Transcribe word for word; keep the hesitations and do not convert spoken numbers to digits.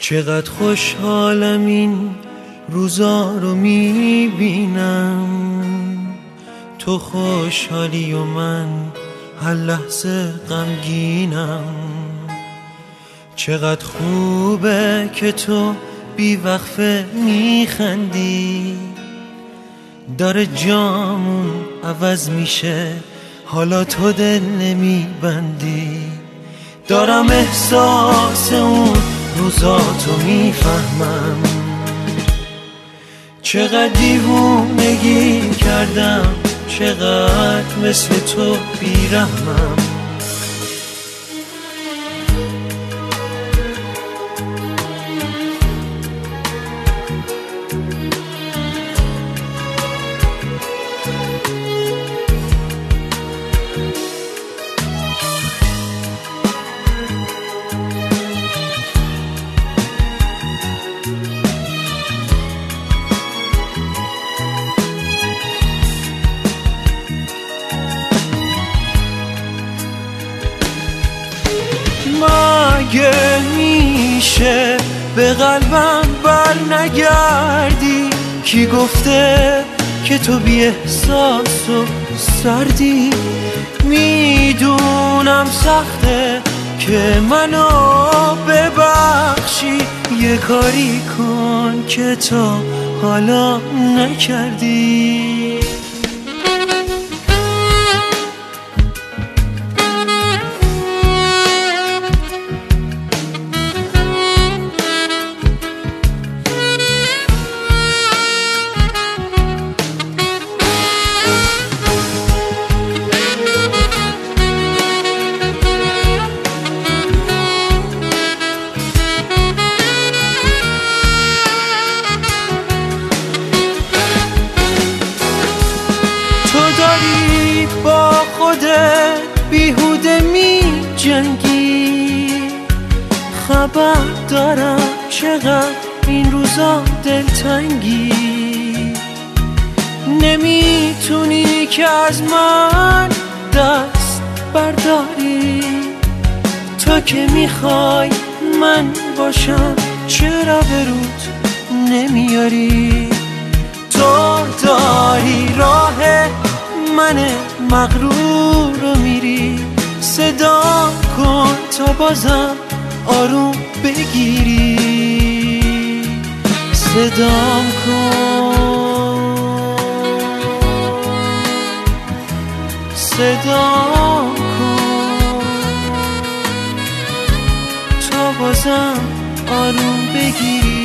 چقدر خوشحالم این روزا رو میبینم، تو خوشحالی و من هر لحظه غمگینم. چقدر خوبه که تو بی وقفه میخندی، داره جامون عوض میشه حالا تو دل نمیبندی. دارم احساس اون روزاتو میفهمم، چقدر دیوونگی کردم، چقدر مثل تو بیرحمم. مگه میشه به قلبم بر نگردی؟ کی گفته که تو بی احساس و سردی؟ میدونم سخته که منو ببخشی، یه کاری کن که تا حالا نکردی. داری با خودت بیهوده می جنگی، خبر دارم چقدر این روزا دلتنگی. نمیتونی که از من دست برداری، تو که میخوای من باشم چرا به رود نمیاری؟ تو داری راه من مغرور رو میری، صدا کن تا بازم آروم بگیری. صدام کن، صدام کن تا بازم آروم بگیری.